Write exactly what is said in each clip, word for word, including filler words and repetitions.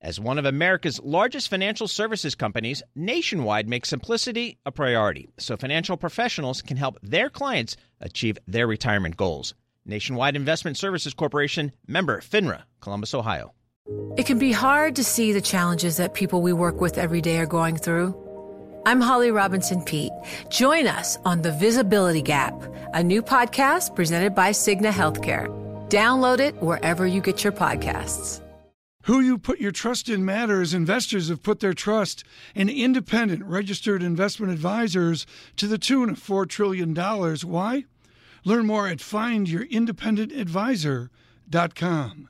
As one of America's largest financial services companies, Nationwide makes simplicity a priority so financial professionals can help their clients achieve their retirement goals. Nationwide Investment Services Corporation, member FINRA, Columbus, Ohio. It can be hard to see the challenges that people we work with every day are going through. I'm Holly Robinson Peete. Join us on The Visibility Gap, a new podcast presented by Cigna Healthcare. Download it wherever you get your podcasts. Who you put your trust in matters. Investors have put their trust in independent registered investment advisors to the tune of four trillion dollars. Why? Learn more at find your independent advisor dot com.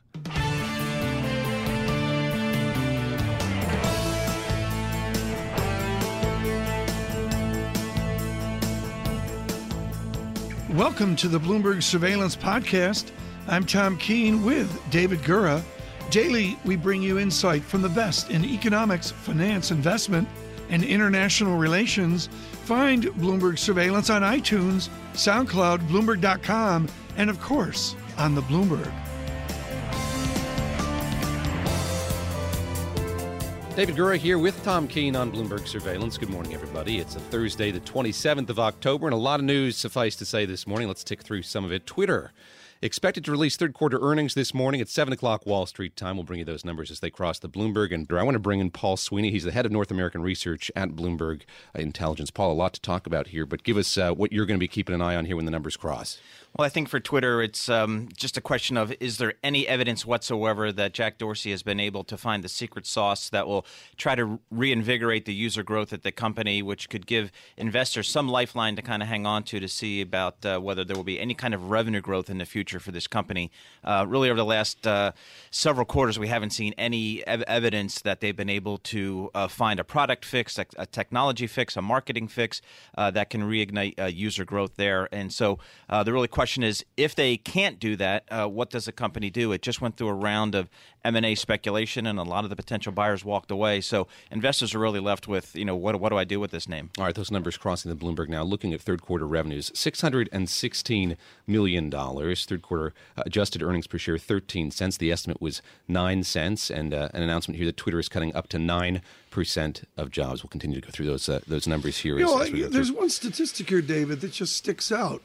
Welcome to the Bloomberg Surveillance Podcast. I'm Tom Keene with David Gura. Daily, we bring you insight from the best in economics, finance, investment, and international relations. Find Bloomberg Surveillance on iTunes, SoundCloud, Bloomberg dot com, and of course, on the Bloomberg. David Gura here with Tom Keene on Bloomberg Surveillance. Good morning, everybody. It's a Thursday, the twenty-seventh of October, and a lot of news, suffice to say, this morning. Let's tick through some of it. Twitter expected to release third quarter earnings this morning at seven o'clock Wall Street time. We'll bring you those numbers as they cross the Bloomberg. And I want to bring in Paul Sweeney. He's the head of North American research at Bloomberg Intelligence. Paul, a lot to talk about here, but give us uh, what you're going to be keeping an eye on here when the numbers cross. Well, I think for Twitter, it's um, just a question of, is there any evidence whatsoever that Jack Dorsey has been able to find the secret sauce that will try to reinvigorate the user growth at the company, which could give investors some lifeline to kind of hang on to to see about uh, whether there will be any kind of revenue growth in the future for this company. Uh, really, over the last uh, several quarters, we haven't seen any ev- evidence that they've been able to uh, find a product fix, a, a technology fix, a marketing fix uh, that can reignite uh, user growth there. And so uh, the really question is, if they can't do that, uh, what does the company do? It just went through a round of M and A speculation, and a lot of the potential buyers walked away. So investors are really left with, you know, what, what do I do with this name? All right, those numbers crossing the Bloomberg now. Looking at third quarter revenues, six hundred sixteen million dollars. Third quarter uh, adjusted earnings per share, thirteen cents. The estimate was nine cents. And uh, an announcement here that Twitter is cutting up to nine percent of jobs. We'll continue to go through those uh, those numbers here. You as, know, as we go there's through. one statistic here, David, that just sticks out.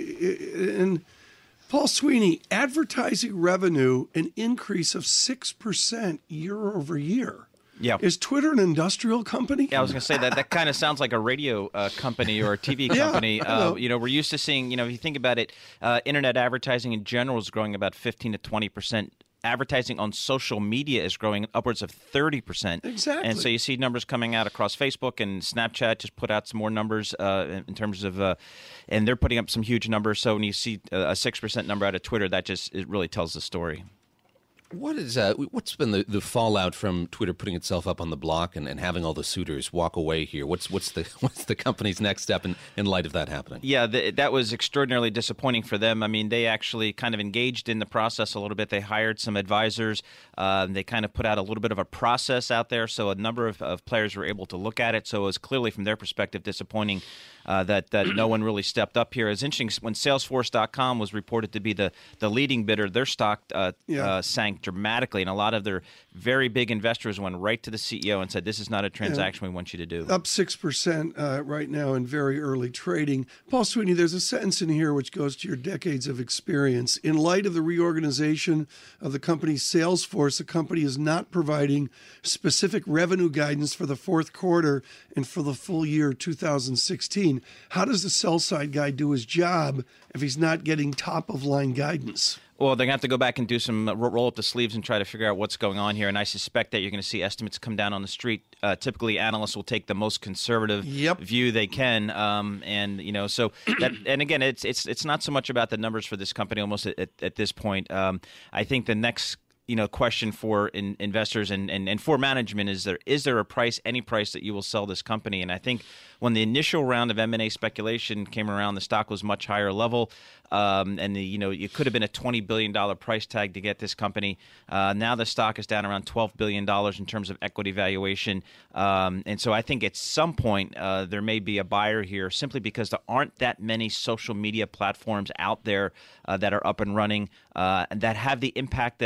And Paul Sweeney, advertising revenue, an increase of six percent year over year. Yeah. Is Twitter an industrial company? Yeah, I was going to say that that kind of sounds like a radio uh, company or a T V company. Yeah, uh, you know, we're used to seeing, you know, if you think about it, uh, internet advertising in general is growing about fifteen to twenty percent. Advertising on social media is growing upwards of thirty percent. Exactly. And so you see numbers coming out across Facebook, and Snapchat just put out some more numbers uh, in, in terms of, uh, and they're putting up some huge numbers. So when you see a six percent number out of Twitter, that just, it really tells the story. What is uh, what's been the, the fallout from Twitter putting itself up on the block and, and having all the suitors walk away here? What's what's the what's the company's next step in, in light of that happening? Yeah, the, that was extraordinarily disappointing for them. I mean, they actually kind of engaged in the process a little bit. They hired some advisors. Uh, they kind of put out a little bit of a process out there, so a number of, of players were able to look at it. So it was clearly, from their perspective, disappointing uh, that that no one really stepped up here. It's interesting, when Salesforce dot com was reported to be the, the leading bidder, their stock uh, yeah. uh, sank dramatically, and a lot of their very big investors went right to the C E O and said, this is not a transaction yeah. we want you to do. Up six percent uh, right now in very early trading. Paul Sweeney, there's a sentence in here which goes to your decades of experience. In light of the reorganization of the company's sales force, the company is not providing specific revenue guidance for the fourth quarter and for the full year two thousand sixteen. How does the sell-side guy do his job if he's not getting top-of-line guidance? Well, they're going to have to go back and do some uh, roll up the sleeves and try to figure out what's going on here. And I suspect that you're going to see estimates come down on the street. Uh, typically, analysts will take the most conservative yep. view they can, um, and you know, so that. And again, it's it's it's not so much about the numbers for this company. Almost at, at, at this point, um, I think the next, you know, question for in, investors and, and, and for management is there is there a price, any price that you will sell this company? And I think when the initial round of M and A speculation came around, the stock was much higher level. Um, and the, you know, it could have been a twenty billion dollars price tag to get this company. Uh, now the stock is down around twelve billion dollars in terms of equity valuation. Um, and so I think at some point uh, there may be a buyer here, simply because there aren't that many social media platforms out there uh, that are up and running uh, and that have the impact that Twitter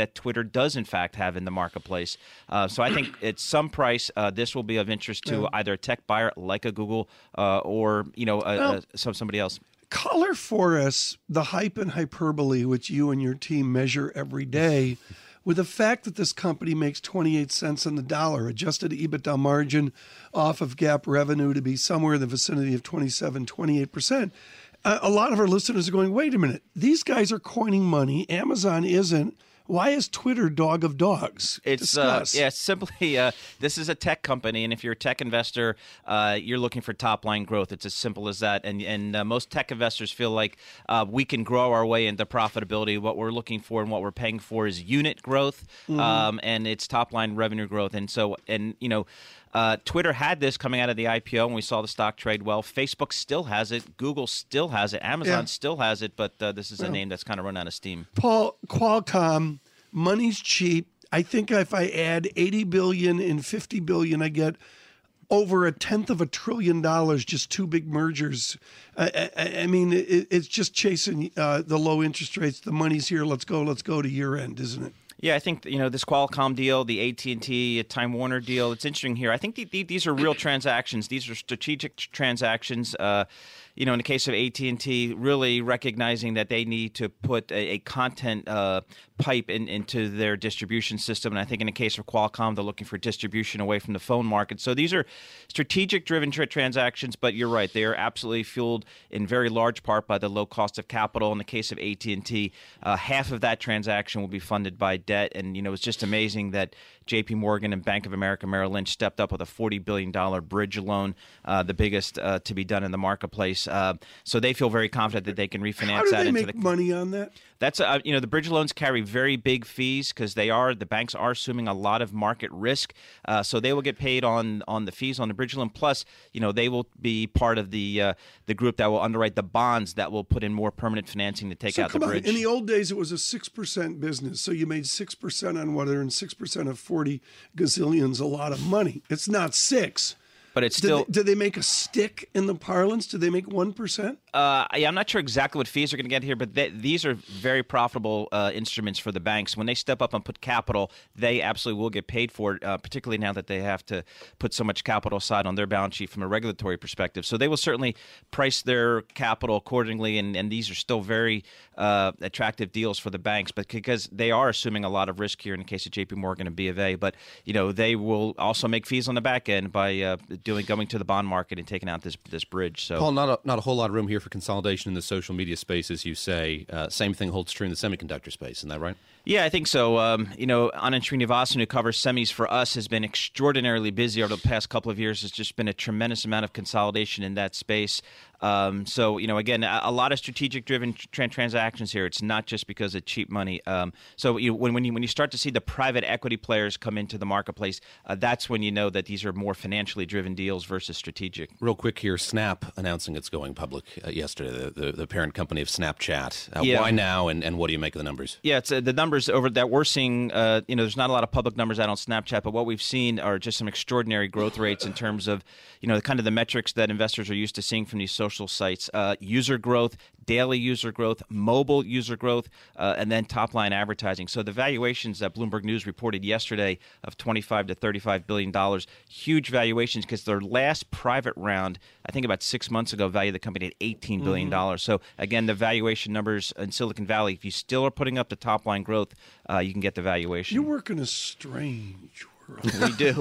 does in fact have in the marketplace. Uh, so I think at some price, uh, this will be of interest to Yeah. either a tech buyer like a Google uh, or you know a, Well, a, some somebody else. Color for us the hype and hyperbole which you and your team measure every day with the fact that this company makes twenty-eight cents on the dollar, adjusted EBITDA margin off of GAAP revenue to be somewhere in the vicinity of twenty-seven, twenty-eight percent. Uh, a lot of our listeners are going, wait a minute, these guys are coining money. Amazon isn't. Why is Twitter dog of dogs? It's uh, Discuss. yeah, simply uh, this is a tech company, and if you're a tech investor, uh, you're looking for top line growth. It's as simple as that. And and uh, most tech investors feel like uh, we can grow our way into profitability. What we're looking for and what we're paying for is unit growth, Mm-hmm. um, and it's top line revenue growth. And so, and you know. Uh, Twitter had this coming out of the I P O, and we saw the stock trade well. Facebook still has it. Google still has it. Amazon Yeah. still has it. But uh, this is a name that's kind of run out of steam. Paul, Qualcomm, money's cheap. I think if I add eighty billion and fifty billion, I get over a tenth of a trillion dollars, just two big mergers. I, I, I mean, it, it's just chasing uh, the low interest rates. The money's here. Let's go. Let's go to year end, isn't it? Yeah, I think you know this Qualcomm deal, the A T and T, Time Warner deal. It's interesting here. I think the, the, these are real transactions. These are strategic tr- transactions. Uh, you know, in the case of A T and T, really recognizing that they need to put a, a content uh, pipe in, into their distribution system. And I think in the case of Qualcomm, they're looking for distribution away from the phone market. So these are strategic-driven tra- transactions. But you're right; they are absolutely fueled in very large part by the low cost of capital. In the case of A T and T, uh, half of that transaction will be funded by debt. And, you know, it's just amazing that J P Morgan and Bank of America Merrill Lynch stepped up with a forty billion dollars bridge loan, uh, the biggest uh, to be done in the marketplace. Uh, so they feel very confident that they can refinance How do that they into make the money on that? That's uh, you know the bridge loans carry very big fees because they are the banks are assuming a lot of market risk, uh, so they will get paid on on the fees on the bridge loan. Plus, you know they will be part of the uh, the group that will underwrite the bonds that will put in more permanent financing to take So out the come on. bridge. In the old days, it was a six percent business. So you made six percent on whatever, and six percent of forty gazillions, a lot of money. It's not six. but it's Do still. they, do they make a stick in the parlance? Do they make one percent? Uh, yeah, I'm not sure exactly what fees are going to get here, but they, these are very profitable uh, instruments for the banks. When they step up and put capital, they absolutely will get paid for it, uh, particularly now that they have to put so much capital aside on their balance sheet from a regulatory perspective. So they will certainly price their capital accordingly, and, and these are still very uh, attractive deals for the banks, but because they are assuming a lot of risk here in the case of J P Morgan and B of A. But you know they will also make fees on the back end by uh, doing going to the bond market and taking out this this bridge. So Paul, not a, not a whole lot of room here for consolidation in the social media space, as you say. Uh, same thing holds true in the semiconductor space, isn't that right? Yeah, I think so. Um, you know, Anand Srinivasan, who covers semis for us, has been extraordinarily busy over the past couple of years. There's just been a tremendous amount of consolidation in that space. Um, so, you know, again, a, a lot of strategic-driven tra- transactions here. It's not just because of cheap money. Um, so, you, when when you when you start to see the private equity players come into the marketplace, uh, that's when you know that these are more financially driven deals versus strategic. Real quick here, Snap announcing it's going public uh, yesterday, the, the, the parent company of Snapchat. Uh, Yeah. Why now, and, and what do you make of the numbers? Yeah, it's uh, the numbers over that we're seeing. Uh, you know, there's not a lot of public numbers out on Snapchat, but what we've seen are just some extraordinary growth rates in terms of, you know, the kind of the metrics that investors are used to seeing from these social sites: uh, user growth, daily user growth, mobile user growth, uh, and then top line advertising. So the valuations that Bloomberg News reported yesterday of twenty-five to thirty-five billion dollars, huge valuations because their last private round, I think about six months ago, valued the company at eighteen billion dollars. Mm-hmm. So again, the valuation numbers in Silicon Valley, if you still are putting up the top line growth, uh, you can get the valuation. You work in a strange world. We do.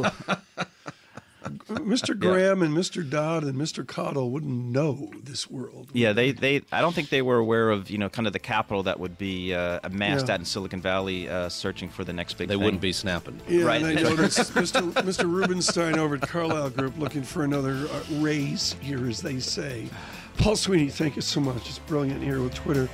Mister Graham and Mister Dodd and Mister Cottle wouldn't know this world. Yeah, they, they I don't think they were aware of, you know, kind of the capital that would be uh, amassed Yeah. out in Silicon Valley uh, searching for the next big They thing. wouldn't be snapping. Yeah, Right. and I noticed Mister Mister Rubenstein over at Carlyle Group looking for another uh, raise here, as they say. Paul Sweeney, thank you so much. It's brilliant here with Twitter.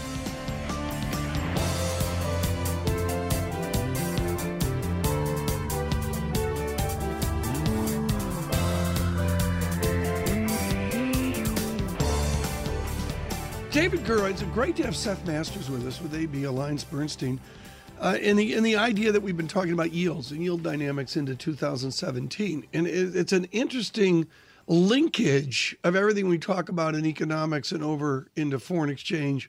David Gura, it's great to have Seth Masters with us with A B Alliance Bernstein. Uh, and the and the idea that we've been talking about yields and yield dynamics into two thousand seventeen. And it, it's an interesting linkage of everything we talk about in economics and over into foreign exchange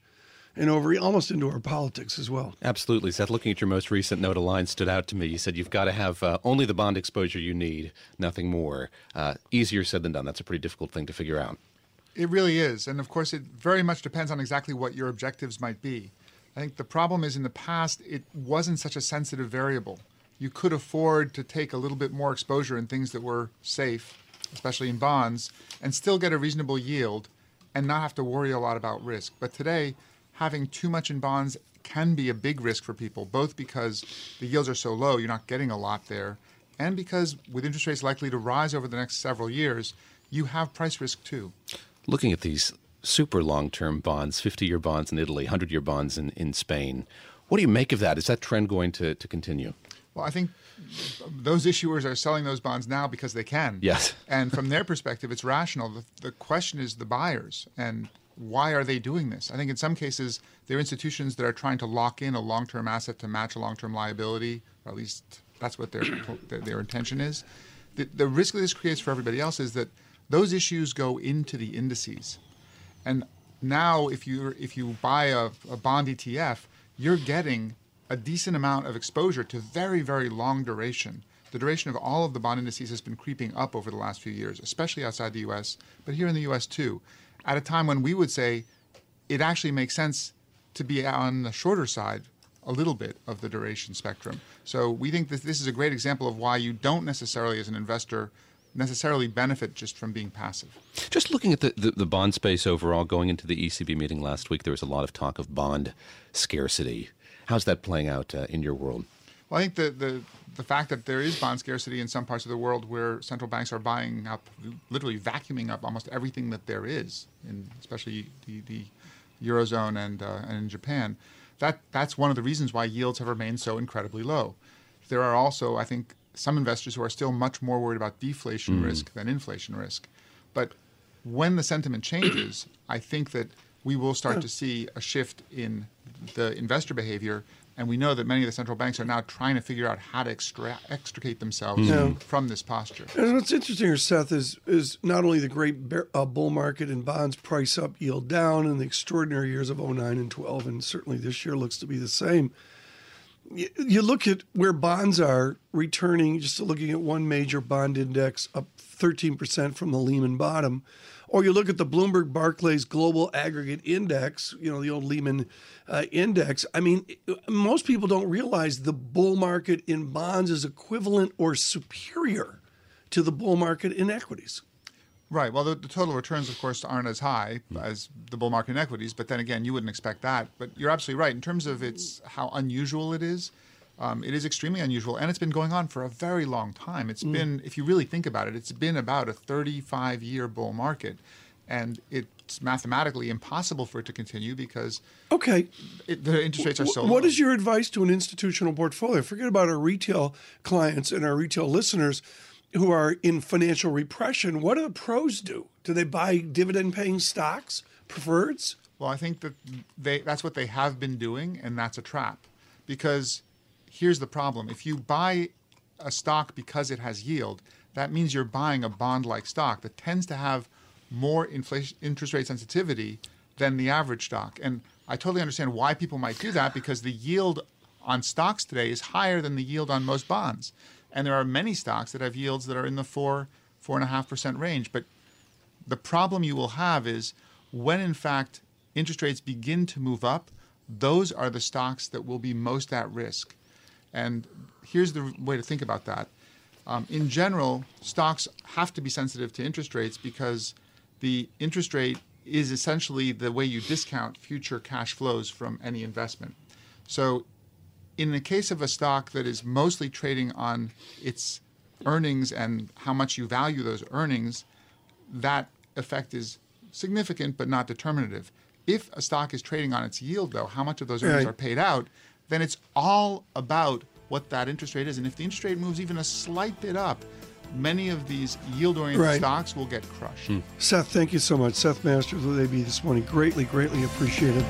and over almost into our politics as well. Absolutely. Seth, looking at your most recent note, a line stood out to me. You said you've got to have uh, only the bond exposure you need, nothing more. Uh, easier said than done. That's a pretty difficult thing to figure out. It really is. And of course, it very much depends on exactly what your objectives might be. I think the problem is in the past, it wasn't such a sensitive variable. You could afford to take a little bit more exposure in things that were safe, especially in bonds, and still get a reasonable yield and not have to worry a lot about risk. But today, having too much in bonds can be a big risk for people, both because the yields are so low, you're not getting a lot there, and because with interest rates likely to rise over the next several years, you have price risk too. Looking at these super long-term bonds, fifty-year bonds in Italy, one hundred-year bonds in, in Spain, what do you make of that? Is that trend going to, to continue? Well, I think those issuers are selling those bonds now because they can. Yes. And from their perspective, it's rational. The, the question is the buyers and why are they doing this? I think in some cases, they're institutions that are trying to lock in a long-term asset to match a long-term liability, or at least that's what their, their, their intention is. The, the risk that this creates for everybody else is that those issues go into the indices. And now if you if you buy a, a bond E T F, you're getting a decent amount of exposure to very, very long duration. The duration of all of the bond indices has been creeping up over the last few years, especially outside the U S, but here in the U S too, at a time when we would say it actually makes sense to be on the shorter side a little bit of the duration spectrum. So we think that this is a great example of why you don't necessarily, as an investor, necessarily benefit just from being passive. Just looking at the, the, the bond space overall, going into the E C B meeting last week, there was a lot of talk of bond scarcity. How's that playing out uh, in your world? Well, I think the, the, the fact that there is bond scarcity in some parts of the world where central banks are buying up, literally vacuuming up almost everything that there is, in especially the, the Eurozone and, uh, and in Japan, that, that's one of the reasons why yields have remained so incredibly low. There are also, I think, some investors who are still much more worried about deflation mm. risk than inflation risk. But when the sentiment changes, I think that we will start to see a shift in the investor behavior. And we know that many of the central banks are now trying to figure out how to extra- extricate themselves mm. from this posture. And what's interesting here, Seth, is is not only the great bear, uh, bull market in bonds, price up, yield down, and the extraordinary years of oh nine and twelve, and certainly this year looks to be the same. You, you look at where bonds are returning, just looking at one major bond index, up thirteen percent from the Lehman bottom. Or you look at the Bloomberg Barclays Global Aggregate Index, you know, the old Lehman uh, index. I mean, most people don't realize the bull market in bonds is equivalent or superior to the bull market in equities. Right. Well, the, the total returns, of course, aren't as high as the bull market in equities. But then again, you wouldn't expect that. But you're absolutely right. In terms of its how unusual it is, Um, it is extremely unusual, and it's been going on for a very long time. It's mm. been, if you really think about it, it's been about a thirty-five-year bull market, and it's mathematically impossible for it to continue because okay, it, the interest rates are so low. What is your advice to an institutional portfolio? Forget about our retail clients and our retail listeners who are in financial repression. What do the pros do? Do they buy dividend-paying stocks, preferreds? Well, I think that they that's what they have been doing, and that's a trap because here's the problem. If you buy a stock because it has yield, that means you're buying a bond-like stock that tends to have more inflation, interest rate sensitivity than the average stock. And I totally understand why people might do that because the yield on stocks today is higher than the yield on most bonds. And there are many stocks that have yields that are in the four, four and a half percent range. But the problem you will have is when, in fact, interest rates begin to move up, those are the stocks that will be most at risk. And here's the way to think about that. Um, in general, stocks have to be sensitive to interest rates because the interest rate is essentially the way you discount future cash flows from any investment. So in the case of a stock that is mostly trading on its earnings and how much you value those earnings, that effect is significant but not determinative. If a stock is trading on its yield, though, how much of those earnings right. are paid out, then it's all about what that interest rate is. And if the interest rate moves even a slight bit up, many of these yield-oriented right. stocks will get crushed. Hmm. Seth, thank you so much. Seth Masters with A B this morning. Greatly, greatly appreciated.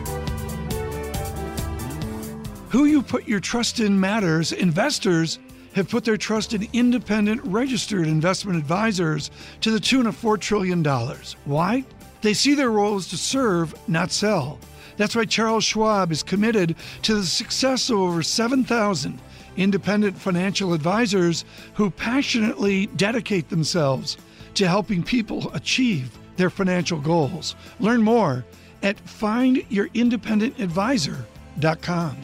Who you put your trust in matters. Investors have put their trust in independent, registered investment advisors to the tune of four trillion dollars. Why? They see their role as to serve, not sell. That's why Charles Schwab is committed to the success of over seven thousand independent financial advisors who passionately dedicate themselves to helping people achieve their financial goals. Learn more at find your independent advisor dot com.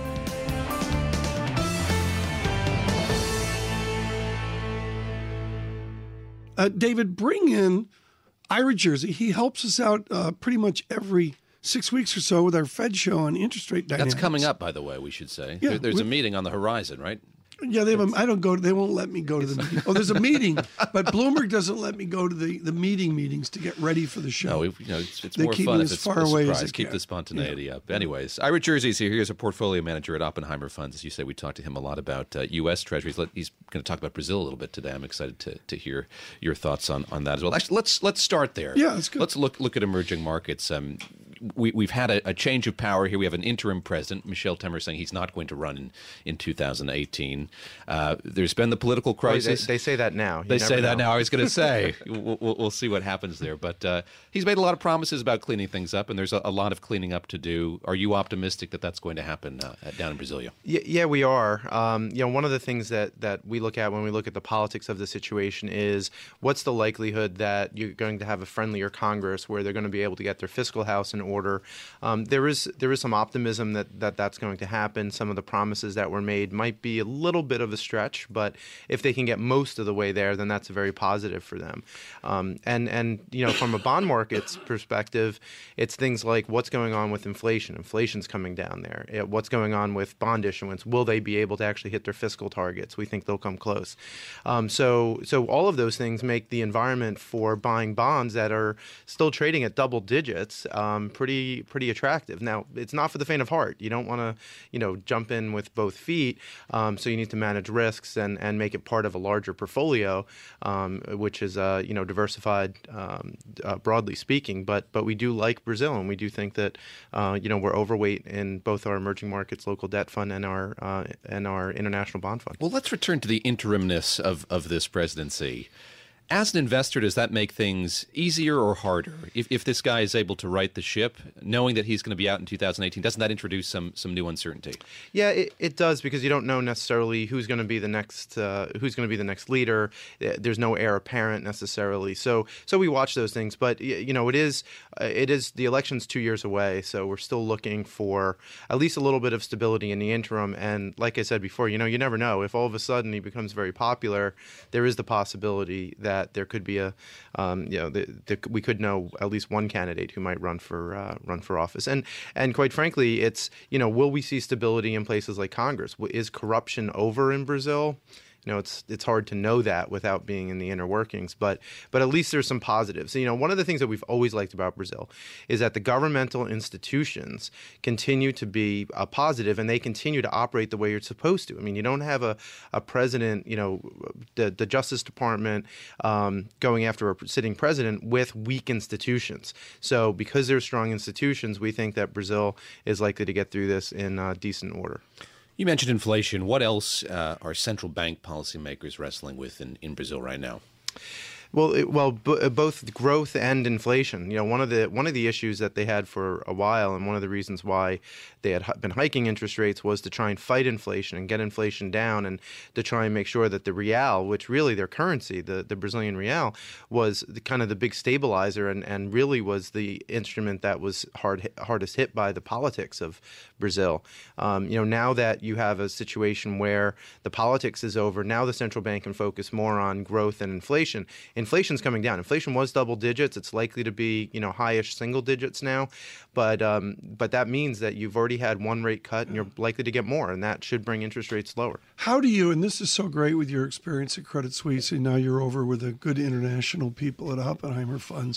Uh, David, bring in Ira Jersey. He helps us out uh, pretty much every six weeks or so with our Fed show on interest rate dynamics. That's coming up, by the way, we should say. Yeah, there, there's we- a meeting on the horizon, right? Yeah, they have. A, I don't go. They won't let me go to the meeting. Oh, there's a meeting, but Bloomberg doesn't let me go to the, the meeting meetings to get ready for the show. No, we, you know, it's, it's They more keep fun me if as it's far a away as surprise. they Keep can. the spontaneity Yeah. up. Anyways, Ira Jersey's here. He's a portfolio manager at Oppenheimer Funds. As you say, we talked to him a lot about uh, U S Treasuries. Let, he's going to talk about Brazil a little bit today. I'm excited to, to hear your thoughts on, on that as well. Actually, let's let's start there. Yeah, that's good. Let's look look at emerging markets. Um, we, we've had a, a change of power here. We have an interim president, Michel Temer, saying he's not going to run in, in two thousand eighteen. Uh, there's been the political crisis. They, they say that now. You They never say that know. now. I was going to say we'll, we'll, we'll see what happens there. But uh, he's made a lot of promises about cleaning things up, and there's a, a lot of cleaning up to do. Are you optimistic that that's going to happen uh, down in Brasilia? Yeah, yeah, we are. Um, you know, one of the things that, that we look at when we look at the politics of the situation is what's the likelihood that you're going to have a friendlier Congress where they're going to be able to get their fiscal house in order. Um, there is there is some optimism that, that that's going to happen. Some of the promises that were made might be a little bit of a stretch, but if they can get most of the way there, then that's very positive for them. Um, and, and, you know, from a bond market's perspective, it's things like what's going on with inflation. Inflation's coming down there. It- what's going on with bond issuance? Will they be able to actually hit their fiscal targets? We think they'll come close. Um, so, so all of those things make the environment for buying bonds that are still trading at double digits um, pretty pretty attractive. Now, it's not for the faint of heart. You don't want to, you know, jump in with both feet. Um, so you need to manage risks and, and make it part of a larger portfolio, um, which is uh, you know diversified um, uh, broadly speaking. But but we do like Brazil, and we do think that uh, you know we're overweight in both our emerging markets local debt fund and our uh, and our international bond fund. Well, let's return to the interimness of, of this presidency. As an investor, does that make things easier or harder? If, if this guy is able to right the ship, knowing that he's going to be out in two thousand eighteen, doesn't that introduce some some new uncertainty? Yeah, it, it does, because you don't know necessarily who's going to be the next uh, who's going to be the next leader. There's no heir apparent necessarily. So so we watch those things, but you know it is uh, it is the election's two years away, so we're still looking for at least a little bit of stability in the interim. And like I said before, you know you never know if all of a sudden he becomes very popular. There is the possibility that that there could be a, um, you know, the, the, we could know at least one candidate who might run for uh, run for office. And and quite frankly, it's, you know, will we see stability in places like Congress? Is corruption over in Brazil? You know, it's it's hard to know that without being in the inner workings, but but at least there's some positives. You know, one of the things that we've always liked about Brazil is that the governmental institutions continue to be uh, positive, and they continue to operate the way you're supposed to. I mean, you don't have a, a president, you know, the, the Justice Department um, going after a sitting president with weak institutions. So because there's strong institutions, we think that Brazil is likely to get through this in uh, decent order. You mentioned inflation. What else uh, are central bank policymakers wrestling with in, in Brazil right now? Well, it, well, b- both growth and inflation. You know, one of the one of the issues that they had for a while, and one of the reasons why they had been hiking interest rates, was to try and fight inflation and get inflation down, and to try and make sure that the real, which really their currency, the, the Brazilian real, was the, kind of the big stabilizer, and, and really was the instrument that was hard hit, hardest hit by the politics of Brazil. Um, you know, now that you have a situation where the politics is over, now the central bank can focus more on growth and inflation. Inflation's coming down. Inflation was double digits. It's likely to be, you know, highish single digits now, but um, but that means that you've already had one rate cut, and you're likely to get more, and that should bring interest rates lower. How do you, and this is so great with your experience at Credit Suisse, and now you're over with the good international people at Oppenheimer Funds,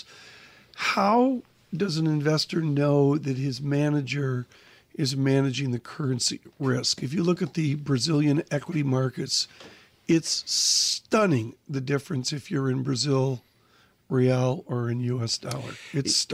how does an investor know that his manager is managing the currency risk? If you look at the Brazilian equity markets, it's stunning, the difference if you're in Brazil real or in U S dollar. It's stark.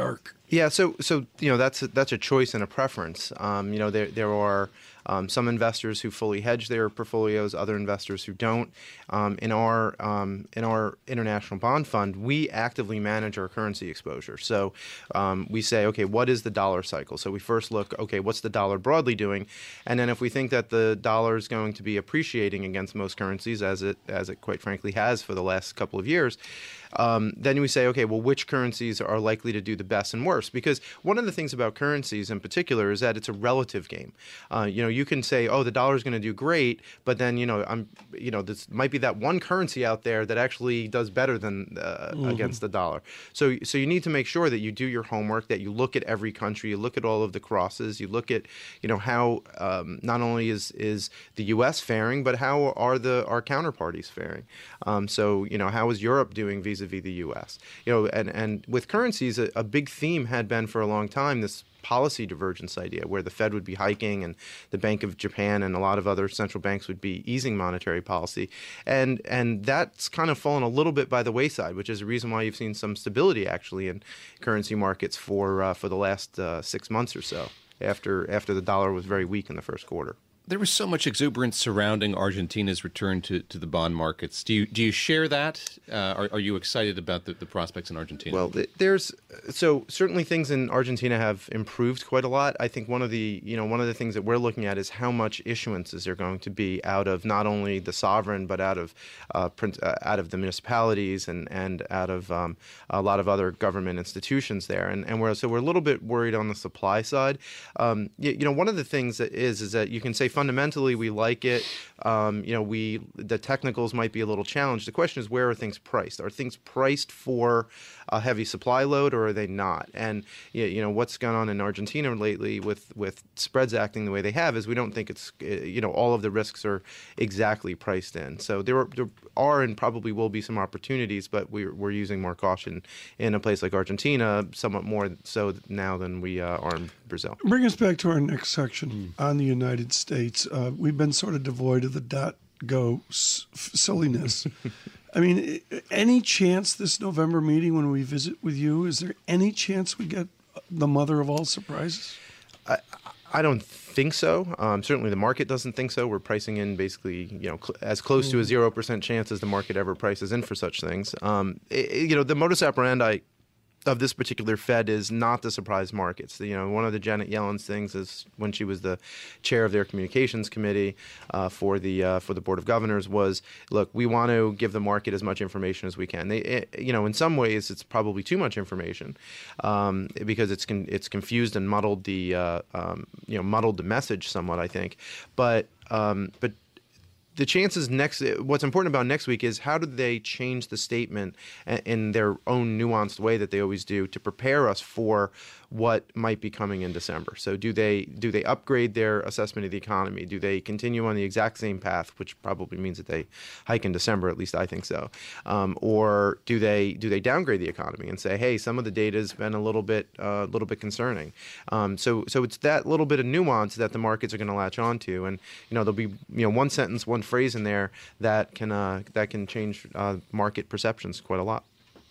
Yeah, so so you know that's a, that's a choice and a preference. Um, you know, there there are um, some investors who fully hedge their portfolios, other investors who don't. Um, in our um, in our international bond fund, we actively manage our currency exposure. So um, we say, okay, what is the dollar cycle? So we first look, okay, what's the dollar broadly doing, and then if we think that the dollar is going to be appreciating against most currencies, as it as it quite frankly has for the last couple of years. Um, then we say, okay, well, which currencies are likely to do the best and worst? Because one of the things about currencies in particular is that it's a relative game. Uh, you know, you can say, oh, the dollar is going to do great, but then, you know, I'm, you know, this might be that one currency out there that actually does better than uh, mm-hmm. against the dollar. So, so you need to make sure that you do your homework, that you look at every country, you look at all of the crosses, you look at, you know, how um, not only is is the U S faring, but how are the our counterparties faring? Um, so, you know, how is Europe doing vis-a-vis the U S? You know, and, and with currencies, a, a big theme had been for a long time this policy divergence idea, where the Fed would be hiking and the Bank of Japan and a lot of other central banks would be easing monetary policy. And and that's kind of fallen a little bit by the wayside, which is a reason why you've seen some stability actually in currency markets for uh, for the last uh, six months or so, after after the dollar was very weak in the first quarter. There was so much exuberance surrounding Argentina's return to, to the bond markets. Do you do you share that? Uh, are, are you excited about the, the prospects in Argentina? Well, there's so certainly things in Argentina have improved quite a lot. I think one of the you know one of the things that we're looking at is how much issuances are going to be out of not only the sovereign but out of uh, print, uh, out of the municipalities and and out of um, a lot of other government institutions there. And and we're so we're a little bit worried on the supply side. Um, you, you know, one of the things that is is that you can say fundamentally we like it. Um, you know, we the technicals might be a little challenged. The question is, where are things priced? Are things priced for a heavy supply load, or are they not? And you know, what's gone on in Argentina lately with with spreads acting the way they have is we don't think it's you know all of the risks are exactly priced in. So there are, there are and probably will be some opportunities, but we're we're using more caution in a place like Argentina, somewhat more so now than we uh, are in Brazil. Bring us back to our next section mm. on the United States. Uh, we've been sort of devoid of the dot go s- silliness. I mean, any chance this November meeting when we visit with you, is there any chance we get the mother of all surprises? I, I don't think so. Um, certainly the market doesn't think so. We're pricing in basically, you know, cl- as close mm. to a zero percent chance as the market ever prices in for such things. Um, it, you know, the modus operandi of this particular Fed is not to surprise markets. You know, one of the Janet Yellen's things is when she was the chair of their communications committee uh, for the uh, for the Board of Governors was, look, we want to give the market as much information as we can. They, it, you know, in some ways it's probably too much information um, because it's con- it's confused and muddled the uh, um, you know muddled the message somewhat, I think. But um, but. The chances next, what's important about next week is how do they change the statement in their own nuanced way that they always do to prepare us for what might be coming in December. So do they do they upgrade their assessment of the economy? Do they continue on the exact same path, which probably means that they hike in December, at least I think so. Um, or do they do they downgrade the economy and say, hey, some of the data has been a little bit a uh, little bit concerning. Um, so so it's that little bit of nuance that the markets are going to latch onto, and you know there'll be you know one sentence, one phrase in there that can uh, that can change uh, market perceptions quite a lot.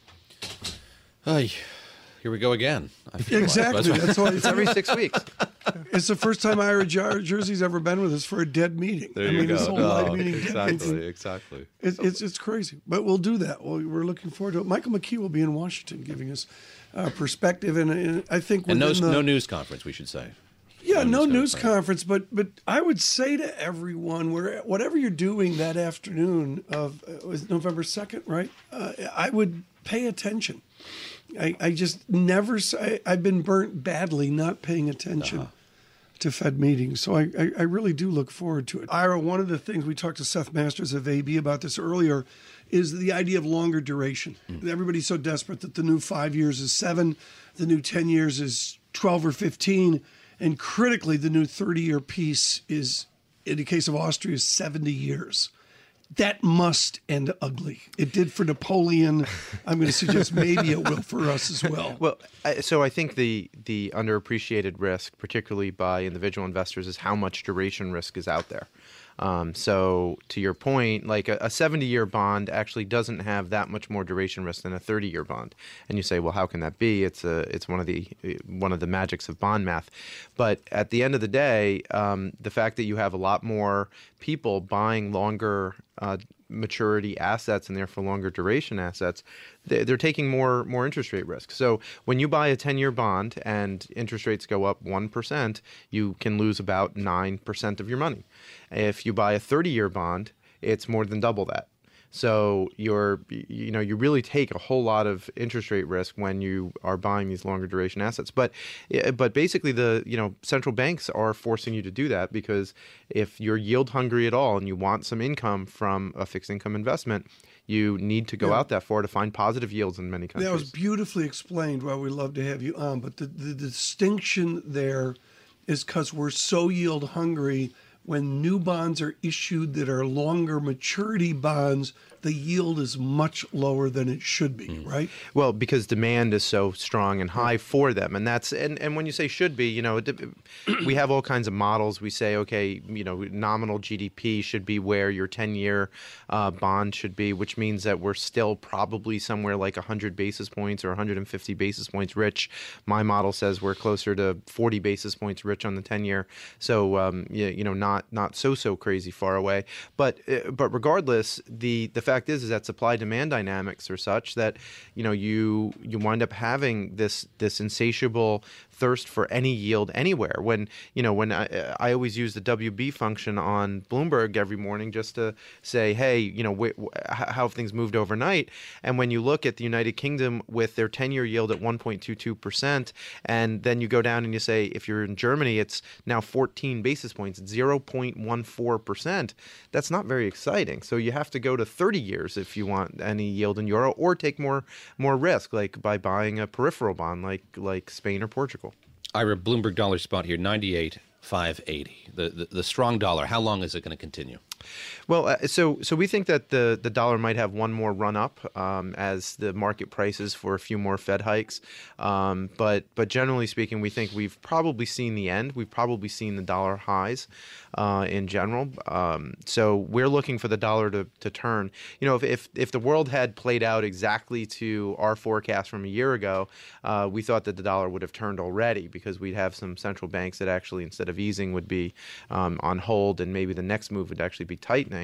Hi. Here we go again. Exactly. Like. That's why it's every six weeks. It's the first time Ira Jersey's ever been with us for a dead meeting. There I you mean, go. This whole No, live meeting exactly, exactly. It's, it's it's crazy, but we'll do that. Well, we're looking forward to it. Michael McKee will be in Washington giving us uh, perspective, and, and I think and no, the, no news conference, we should say. Yeah, no, no news, news conference, but but I would say to everyone, where whatever you're doing that afternoon of uh, was November second, right? Uh, I would pay attention. I, I just never, I, I've been burnt badly not paying attention uh-huh. to Fed meetings. So I, I, I really do look forward to it. Ira, one of the things we talked to Seth Masters of A B about this earlier is the idea of longer duration. Mm. Everybody's so desperate that the new five years is seven, the new ten years is twelve or fifteen, and critically, the new thirty-year piece is, in the case of Austria, seventy years. that must end ugly. It did for Napoleon. I'm going to suggest maybe it will for us as well. Well, I, so I think the the underappreciated risk, particularly by individual investors, is how much duration risk is out there. Um, so to your point, like a seventy-year bond actually doesn't have that much more duration risk than a thirty-year bond. And you say, well, how can that be? It's a it's one of the one of the magics of bond math. But at the end of the day, um, the fact that you have a lot more people buying longer uh, maturity assets and therefore longer duration assets, they're taking more more interest rate risk. So when you buy a ten-year bond and interest rates go up one percent, you can lose about nine percent of your money. If you buy a thirty-year bond, it's more than double that. So you're, you know, you really take a whole lot of interest rate risk when you are buying these longer duration assets. But, but basically, the you know central banks are forcing you to do that, because if you're yield hungry at all and you want some income from a fixed income investment, you need to go yeah. out that far to find positive yields in many countries. That was beautifully explained. Well, we'd love to have you on, but the, the distinction there is because we're so yield hungry. When new bonds are issued that are longer maturity bonds, the yield is much lower than it should be, mm. right? Well, because demand is so strong and high for them. And that's and, and when you say should be, you know, it, we have all kinds of models. We say, okay, you know, nominal G D P should be where your ten-year uh, bond should be, which means that we're still probably somewhere like one hundred basis points or one hundred fifty basis points rich. My model says we're closer to forty basis points rich on the ten-year. So, um, you, you know, not not so, so crazy far away. But uh, but regardless, the, the fact is is that supply demand dynamics are such that you know you you wind up having this this insatiable thirst for any yield anywhere. When you know when I, I always use the W B function on Bloomberg every morning just to say, hey, you know wh- wh- how have things moved overnight? And when you look at the United Kingdom with their ten-year yield at one point two two percent, and then you go down and you say, if you're in Germany, it's now fourteen basis points, zero point one four percent. That's not very exciting. So you have to go to thirty years if you want any yield in euro, or take more more risk, like by buying a peripheral bond like like Spain or Portugal. Ira, Bloomberg dollar spot here, ninety-eight five eighty. The, the the strong dollar, how long is it going to continue? Well, uh, so so we think that the, the dollar might have one more run up um, as the market prices for a few more Fed hikes. Um, but but generally speaking, we think we've probably seen the end. We've probably seen the dollar highs uh, in general. Um, so we're looking for the dollar to, to turn. You know, if, if if the world had played out exactly to our forecast from a year ago, uh, we thought that the dollar would have turned already, because we'd have some central banks that actually, instead of easing, would be um, on hold, and maybe the next move would actually be tightening.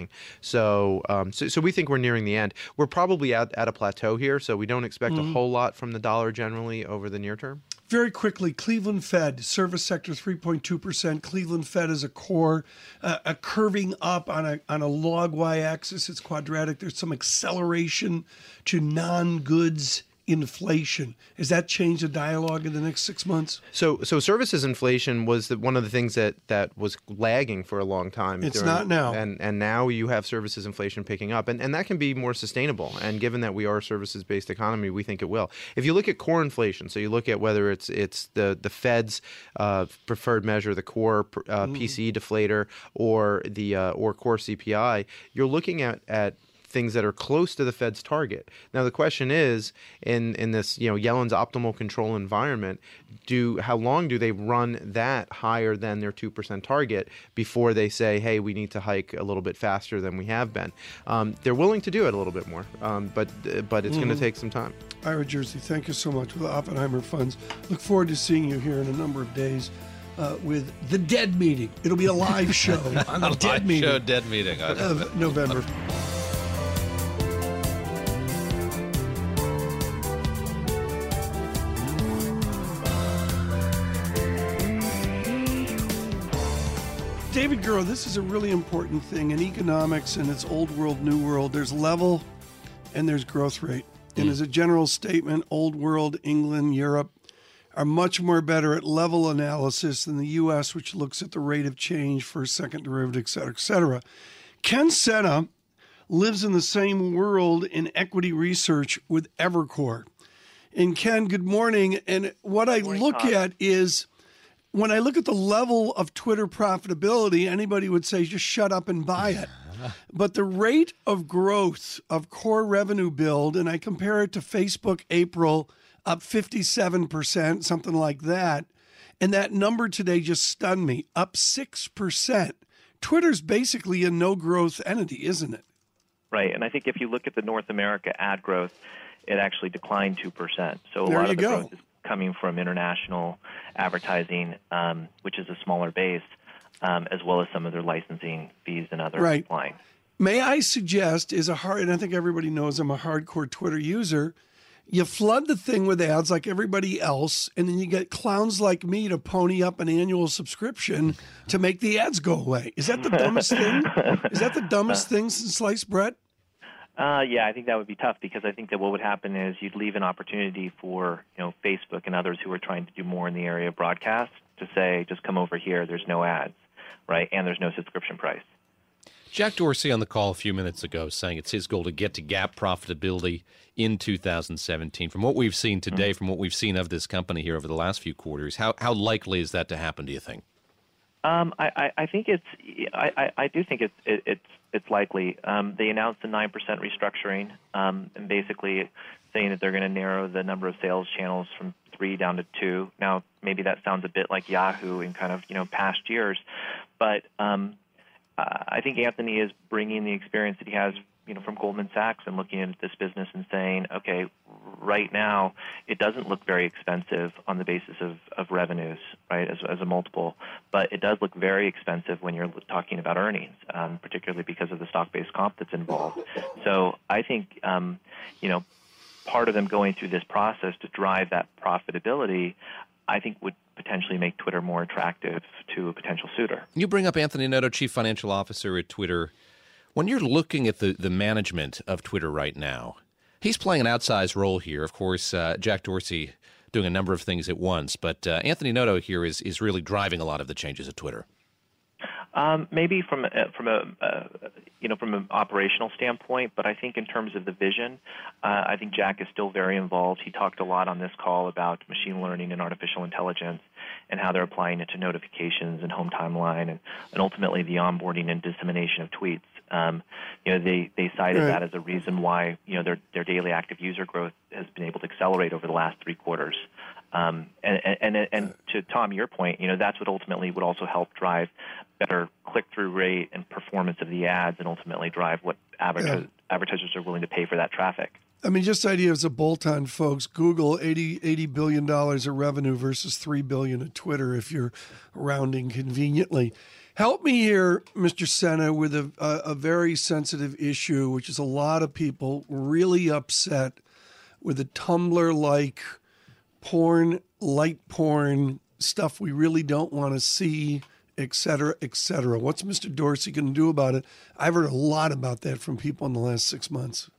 So, um, so, so we think we're nearing the end. We're probably at, at a plateau here, so we don't expect mm-hmm. a whole lot from the dollar generally over the near term. Very quickly, Cleveland Fed, service sector three point two percent. Cleveland Fed is a core, uh, a curving up on a on a log y-axis. It's quadratic. There's some acceleration to non-goods inflation. Has that changed the dialogue in the next six months? So, so services inflation was the, one of the things that, that was lagging for a long time. It's during, not now. And and now you have services inflation picking up, and, and that can be more sustainable. And given that we are a services-based economy, we think it will. If you look at core inflation, so you look at whether it's it's the the Fed's uh, preferred measure, the core uh, mm. P C E deflator, or the uh, or core C P I, you're looking at at things that are close to the Fed's target. Now, the question is, in, in this, you know, Yellen's optimal control environment, do how long do they run that higher than their two percent target before they say, hey, we need to hike a little bit faster than we have been? Um, they're willing to do it a little bit more, um, but but it's mm-hmm. going to take some time. Ira Jersey, thank you so much for the Oppenheimer Funds. Look forward to seeing you here in a number of days. Uh, with the Dead Meeting. It'll be a live show on the Dead live Meeting. Show, Dead Meeting. Of November. David Gura, this is a really important thing in economics, and it's old world, new world. There's level and there's growth rate. And mm. as a general statement, old world, England, Europe are much more better at level analysis than the U S, which looks at the rate of change for second derivative, et cetera, et cetera. Ken Sena lives in the same world in equity research with Evercore. And Ken, good morning. And what I morning, look Todd. at is, when I look at the level of Twitter profitability, anybody would say, just shut up and buy it. but the rate of growth of core revenue build, and I compare it to Facebook April, up fifty-seven percent, something like that. And that number today just stunned me, up six percent. Twitter's basically a no-growth entity, isn't it? Right, and I think if you look at the North America ad growth, it actually declined two percent. So a there lot you of the go. growth is coming from international advertising, um, which is a smaller base, um, as well as some of their licensing fees and other right. lines. May I suggest, is a hard, and I think everybody knows I'm a hardcore Twitter user, you flood the thing with ads like everybody else, and then you get clowns like me to pony up an annual subscription to make the ads go away. Is that the dumbest thing? Is that the dumbest thing since sliced bread? Uh, yeah, I think that would be tough because I think that what would happen is you'd leave an opportunity for you know Facebook and others who are trying to do more in the area of broadcast to say, just come over here, there's no ads, right, and there's no subscription price. Jack Dorsey on the call a few minutes ago saying it's his goal to get to GAAP profitability in two thousand seventeen. From what we've seen today, mm-hmm. from what we've seen of this company here over the last few quarters, how how likely is that to happen, do you think? Um, I, I, I think it's I, I, I do think it's it, it's it's likely. Um, they announced a nine percent restructuring, um, and basically saying that they're going to narrow the number of sales channels from three down to two. Now, maybe that sounds a bit like Yahoo in kind of you know past years, but um, uh, I think Anthony is bringing the experience that he has you know from Goldman Sachs and looking at this business and saying, okay, right now it doesn't look very expensive on the basis of, of revenues, right, as, as a multiple, but it does look very expensive when you're talking about earnings, um, particularly because of the stock-based comp that's involved. So I think, um, you know, part of them going through this process to drive that profitability, I think would potentially make Twitter more attractive to a potential suitor. You bring up Anthony Noto, Chief Financial Officer at Twitter. When you're looking at the, the management of Twitter right now, he's playing an outsized role here. Of course, uh, Jack Dorsey doing a number of things at once, but uh, Anthony Noto here is, is really driving a lot of the changes at Twitter. Um, maybe from a, from a uh, you know from an operational standpoint, but I think in terms of the vision, uh, I think Jack is still very involved. He talked a lot on this call about machine learning and artificial intelligence and how they're applying it to notifications and home timeline and, and ultimately the onboarding and dissemination of tweets. Um, you know, they, they cited right. that as a reason why, you know, their, their daily active user growth has been able to accelerate over the last three quarters. Um, and, and, and to Tom, your point, you know, that's what ultimately would also help drive better click-through rate and performance of the ads and ultimately drive what advertisers, yeah. advertisers are willing to pay for that traffic. I mean, just idea as a bolt-on, folks. Google, eighty, eighty billion dollars of revenue versus three billion dollars at Twitter if you're rounding conveniently. Help me here, Mister Sena, with a, a, a very sensitive issue, which is a lot of people really upset with the Tumblr-like porn, light porn, stuff we really don't want to see, et cetera, et cetera. What's Mister Dorsey going to do about it? I've heard a lot about that from people in the last six months.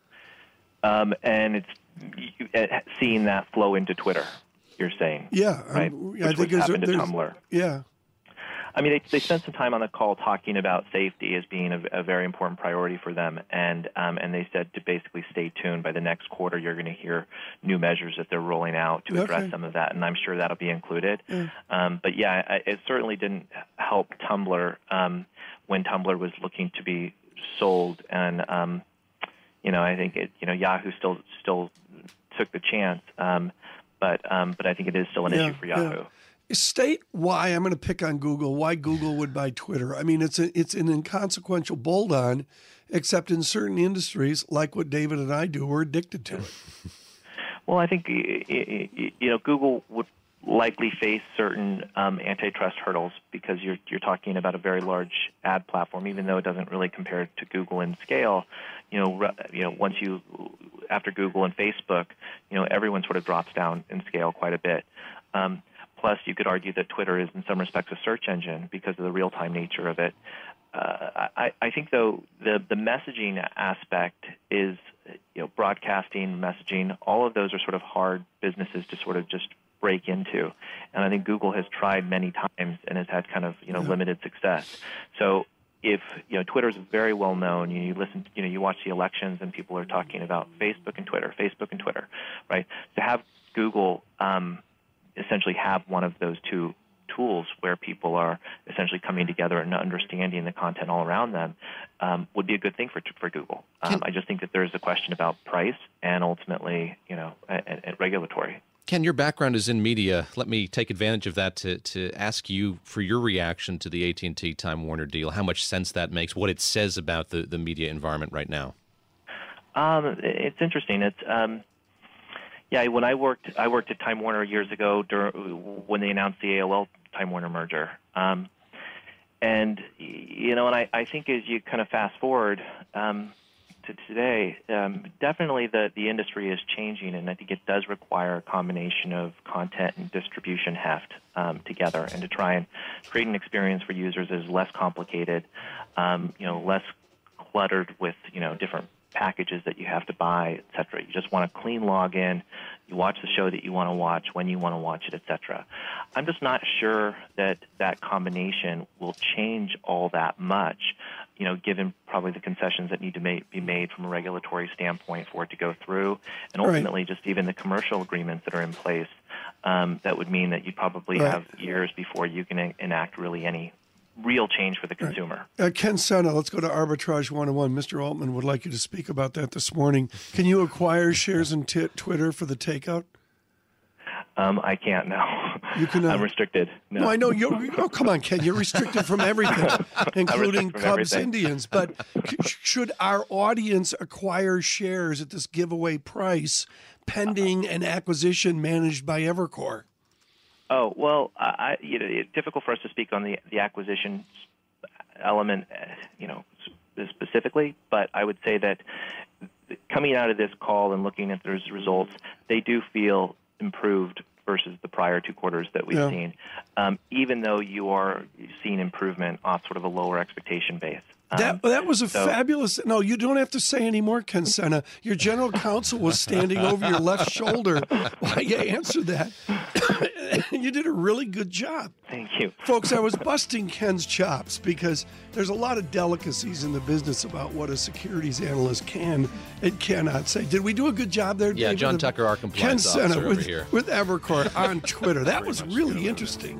Um, and it's you, uh, seeing that flow into Twitter, you're saying. Yeah. Right? Which I think happened to there's, Tumblr. Yeah. I mean, they, they spent some time on the call talking about safety as being a, a very important priority for them, and um, and they said to basically stay tuned. By the next quarter, you're going to hear new measures that they're rolling out to address okay. some of that, and I'm sure that'll be included. Yeah. Um, but yeah, I, it certainly didn't help Tumblr um, when Tumblr was looking to be sold, and um, you know, I think it, you know, Yahoo still still took the chance, um, but um, but I think it is still an yeah, issue for Yahoo. Yeah. State why, I'm going to pick on Google, why Google would buy Twitter. I mean, it's a, it's an inconsequential bolt-on, except in certain industries, like what David and I do, we're addicted to it. Well, I think, you know, Google would likely face certain um, antitrust hurdles because you're you're talking about a very large ad platform, even though it doesn't really compare to Google in scale. You know, you know, once you, after Google and Facebook, you know, everyone sort of drops down in scale quite a bit. Um, Plus, you could argue that Twitter is, in some respects, a search engine because of the real-time nature of it. Uh, I, I think, though, the, the messaging aspect is, you know, broadcasting, messaging, all of those are sort of hard businesses to sort of just break into. And I think Google has tried many times and has had kind of, you know, yeah. limited success. So if, you know, Twitter is very well known, you, you listen, you know, you watch the elections and people are talking about Facebook and Twitter, Facebook and Twitter, right? To have Google um, essentially have one of those two tools where people are essentially coming together and understanding the content all around them um, would be a good thing for for Google. Um, I just think that there's a question about price and ultimately, you know, and, and regulatory. Ken, your background is in media. Let me take advantage of that to, to ask you for your reaction to the A T and T Time Warner deal, how much sense that makes, what it says about the, the media environment right now. Um, it's interesting. It's um, yeah. When I worked, I worked at Time Warner years ago during, when they announced the A O L Time Warner merger. Um, and you know, and I, I think as you kind of fast forward um, to today, um, definitely the the industry is changing, and I think it does require a combination of content and distribution heft um, together, and to try and create an experience for users that is less complicated, um, you know, less cluttered with you know different packages that you have to buy, et cetera. You just want a clean login. You watch the show that you want to watch when you want to watch it, et cetera. I'm just not sure that that combination will change all that much, you know, given probably the concessions that need to make, be made from a regulatory standpoint for it to go through, and ultimately right. just even the commercial agreements that are in place. Um, that would mean that you probably right. have years before you can enact really any real change for the consumer. Right. Uh, Ken Sena, let's go to Arbitrage one oh one. Mister Altman would like you to speak about that this morning. Can you acquire shares in t- Twitter for the takeout? Um, I can't now. You can, uh, I'm restricted. No. no, I know. You're, oh, come on, Ken. You're restricted from everything, including from Cubs everything. Indians. But should our audience acquire shares at this giveaway price pending an acquisition managed by Evercore? Oh, well, I, you know, it's difficult for us to speak on the, the acquisition element, you know, specifically, but I would say that coming out of this call and looking at those results, they do feel improved versus the prior two quarters that we've yeah. seen, um, even though you are seeing improvement off sort of a lower expectation base. Um, that that was a so, fabulous. No, you don't have to say any more, Ken Sena. Your general counsel was standing over your left shoulder while you answered that. You did a really good job. Thank you. Folks, I was busting Ken's chops because there's a lot of delicacies in the business about what a securities analyst can and cannot say. Did we do a good job there, Yeah, David? John Tucker, our compliance Ken officer Sena over with, here. with Evercore on Twitter. That was really so. interesting.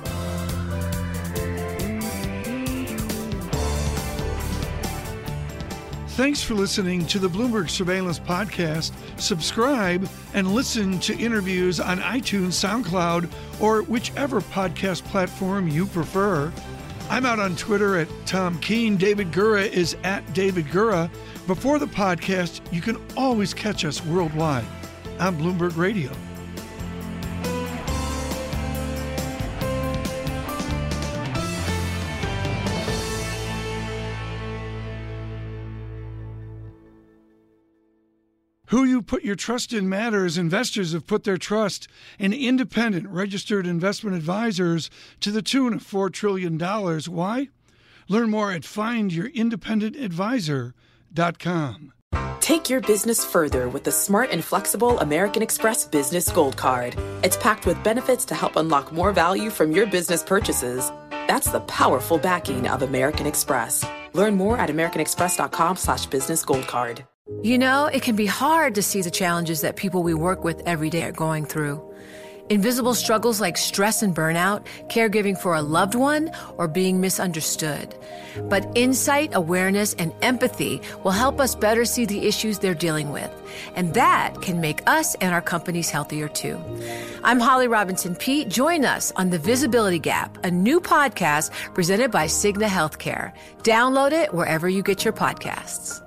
Thanks for listening to the Bloomberg Surveillance Podcast. Subscribe and listen to interviews on iTunes, SoundCloud, or whichever podcast platform you prefer. I'm out on Twitter at Tom Keene. David Gura is at David Gura. Before the podcast, you can always catch us worldwide on Bloomberg Radio. Who you put your trust in matters. Investors have put their trust in independent registered investment advisors to the tune of four trillion dollars. Why? Learn more at find your independent advisor dot com. Take your business further with the smart and flexible American Express Business Gold Card. It's packed with benefits to help unlock more value from your business purchases. That's the powerful backing of American Express. Learn more at americanexpress.com slash business gold card. You know, it can be hard to see the challenges that people we work with every day are going through. Invisible struggles like stress and burnout, caregiving for a loved one, or being misunderstood. But insight, awareness, and empathy will help us better see the issues they're dealing with. And that can make us and our companies healthier too. I'm Holly Robinson Peete. Join us on The Visibility Gap, a new podcast presented by Cigna Healthcare. Download it wherever you get your podcasts.